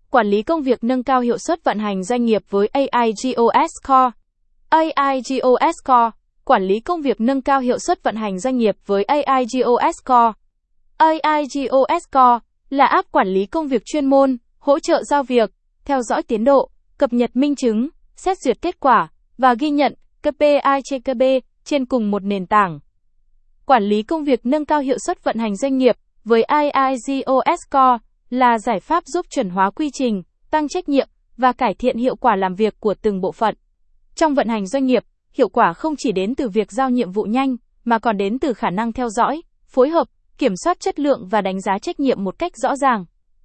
Quản lý công việc nâng cao hiệu suất vận hành doanh nghiệp với AIGOS Core. AIGOS Core, quản lý công việc nâng cao hiệu suất vận hành doanh nghiệp với AIGOS Core. AIGOS Core là app quản lý công việc chuyên môn, hỗ trợ giao việc, theo dõi tiến độ, cập nhật minh chứng, xét duyệt kết quả và ghi nhận KPI trên cùng một nền tảng. Quản lý công việc nâng cao hiệu suất vận hành doanh nghiệp với AIGOS Core là giải pháp giúp chuẩn hóa quy trình, tăng trách nhiệm và cải thiện hiệu quả làm việc của từng bộ phận. Trong vận hành doanh nghiệp, hiệu quả không chỉ đến từ việc giao nhiệm vụ nhanh, mà còn đến từ khả năng theo dõi, phối hợp, kiểm soát chất lượng và đánh giá trách nhiệm một cách rõ ràng.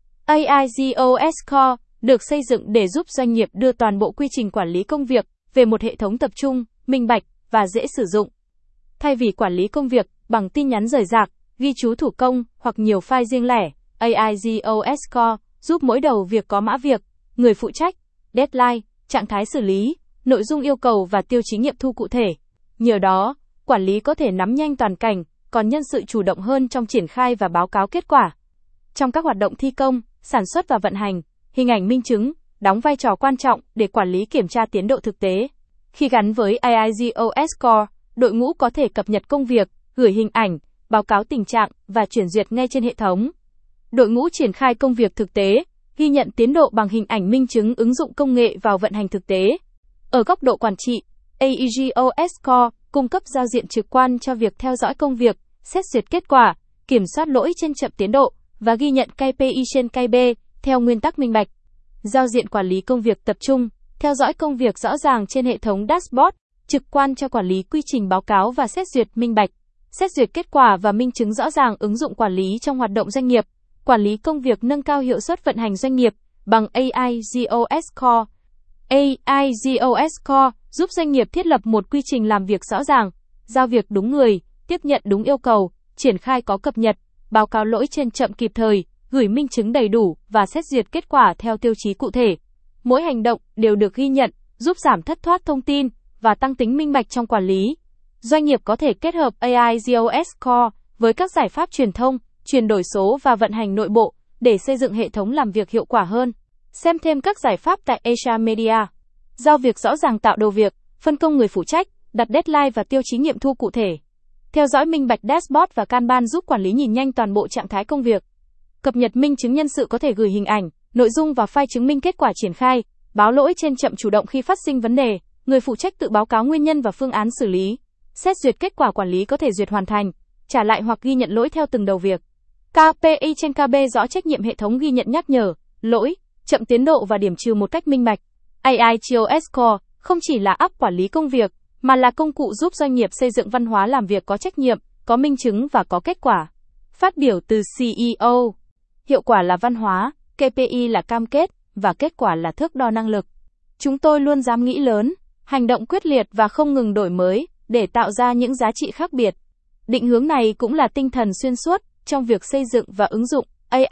AIGOS Core được xây dựng để giúp doanh nghiệp đưa toàn bộ quy trình quản lý công việc về một hệ thống tập trung, minh bạch và dễ sử dụng. Thay vì quản lý công việc bằng tin nhắn rời rạc, ghi chú thủ công hoặc nhiều file riêng lẻ, AIGOS Core giúp mỗi đầu việc có mã việc, người phụ trách, deadline, trạng thái xử lý, nội dung yêu cầu và tiêu chí nghiệm thu cụ thể. Nhờ đó, quản lý có thể nắm nhanh toàn cảnh, còn nhân sự chủ động hơn trong triển khai và báo cáo kết quả. Trong các hoạt động thi công, sản xuất và vận hành, hình ảnh minh chứng đóng vai trò quan trọng để quản lý kiểm tra tiến độ thực tế. Khi gắn với AIGOS Core, đội ngũ có thể cập nhật công việc, gửi hình ảnh, báo cáo tình trạng và chuyển duyệt ngay trên hệ thống. Đội ngũ triển khai công việc thực tế, ghi nhận tiến độ bằng hình ảnh minh chứng ứng dụng công nghệ vào vận hành thực tế. Ở góc độ quản trị, AIGOS Core cung cấp giao diện trực quan cho việc theo dõi công việc, xét duyệt kết quả, kiểm soát lỗi trên chậm tiến độ và ghi nhận KPI trên KB theo nguyên tắc minh bạch. Giao diện quản lý công việc tập trung, theo dõi công việc rõ ràng trên hệ thống dashboard, trực quan cho quản lý quy trình báo cáo và xét duyệt minh bạch. Xét duyệt kết quả và minh chứng rõ ràng ứng dụng quản lý trong hoạt động doanh nghiệp. Quản lý công việc nâng cao hiệu suất vận hành doanh nghiệp bằng AIGOS Core. AIGOS Core giúp doanh nghiệp thiết lập một quy trình làm việc rõ ràng, giao việc đúng người, tiếp nhận đúng yêu cầu, triển khai có cập nhật, báo cáo lỗi trên chậm kịp thời, gửi minh chứng đầy đủ và xét duyệt kết quả theo tiêu chí cụ thể. Mỗi hành động đều được ghi nhận, giúp giảm thất thoát thông tin và tăng tính minh bạch trong quản lý. Doanh nghiệp có thể kết hợp AIGOS Core với các giải pháp truyền thông, chuyển đổi số và vận hành nội bộ để xây dựng hệ thống làm việc hiệu quả hơn. Xem thêm các giải pháp tại Asia Media. Giao việc rõ ràng tạo đầu việc, phân công người phụ trách, đặt deadline và tiêu chí nghiệm thu cụ thể. Theo dõi minh bạch dashboard và Kanban giúp quản lý nhìn nhanh toàn bộ trạng thái công việc. Cập nhật minh chứng nhân sự có thể gửi hình ảnh, nội dung và file chứng minh kết quả triển khai, báo lỗi trên chậm chủ động khi phát sinh vấn đề, người phụ trách tự báo cáo nguyên nhân và phương án xử lý. Xét duyệt kết quả quản lý có thể duyệt hoàn thành, trả lại hoặc ghi nhận lỗi theo từng đầu việc. KPI trên KB rõ trách nhiệm hệ thống ghi nhận nhắc nhở, lỗi, chậm tiến độ và điểm trừ một cách minh bạch. AIGOS Core không chỉ là app quản lý công việc, mà là công cụ giúp doanh nghiệp xây dựng văn hóa làm việc có trách nhiệm, có minh chứng và có kết quả. Phát biểu từ CEO. Hiệu quả là văn hóa, KPI là cam kết, và kết quả là thước đo năng lực. Chúng tôi luôn dám nghĩ lớn, hành động quyết liệt và không ngừng đổi mới, để tạo ra những giá trị khác biệt. Định hướng này cũng là tinh thần xuyên suốt trong việc xây dựng và ứng dụng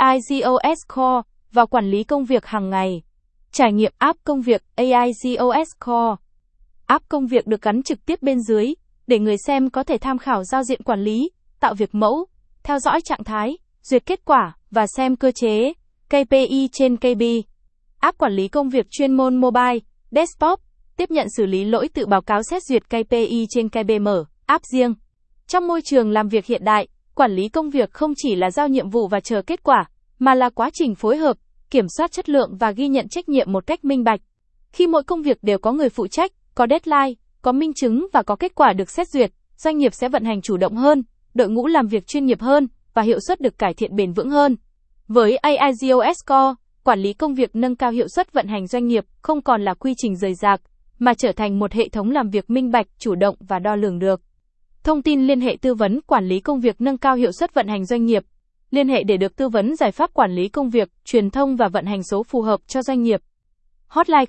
AIGOS Core vào quản lý công việc hàng ngày. Trải nghiệm app công việc AIGOS Core. App công việc được gắn trực tiếp bên dưới, để người xem có thể tham khảo giao diện quản lý, tạo việc mẫu, theo dõi trạng thái, duyệt kết quả và xem cơ chế KPI trên KB. App quản lý công việc chuyên môn mobile, desktop, tiếp nhận xử lý lỗi tự báo cáo xét duyệt KPI trên KB mở, app riêng. Trong môi trường làm việc hiện đại, quản lý công việc không chỉ là giao nhiệm vụ và chờ kết quả, mà là quá trình phối hợp, kiểm soát chất lượng và ghi nhận trách nhiệm một cách minh bạch. Khi mỗi công việc đều có người phụ trách, có deadline, có minh chứng và có kết quả được xét duyệt, doanh nghiệp sẽ vận hành chủ động hơn, đội ngũ làm việc chuyên nghiệp hơn và hiệu suất được cải thiện bền vững hơn. Với AIGOS Core, quản lý công việc nâng cao hiệu suất vận hành doanh nghiệp không còn là quy trình rời rạc, mà trở thành một hệ thống làm việc minh bạch, chủ động và đo lường được. Thông tin liên hệ tư vấn quản lý công việc nâng cao hiệu suất vận hành doanh nghiệp. Liên hệ để được tư vấn giải pháp quản lý công việc, truyền thông và vận hành số phù hợp cho doanh nghiệp. Hotline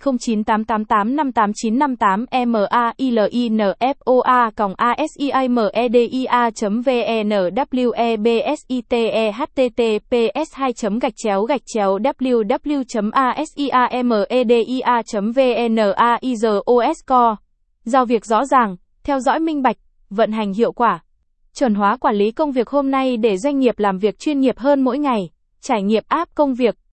0988589958 mailina@www.asiamedia.vn. Core. Giao việc rõ ràng, theo dõi minh bạch, vận hành hiệu quả. Chuẩn hóa quản lý công việc hôm nay để doanh nghiệp làm việc chuyên nghiệp hơn mỗi ngày. Trải nghiệm app công việc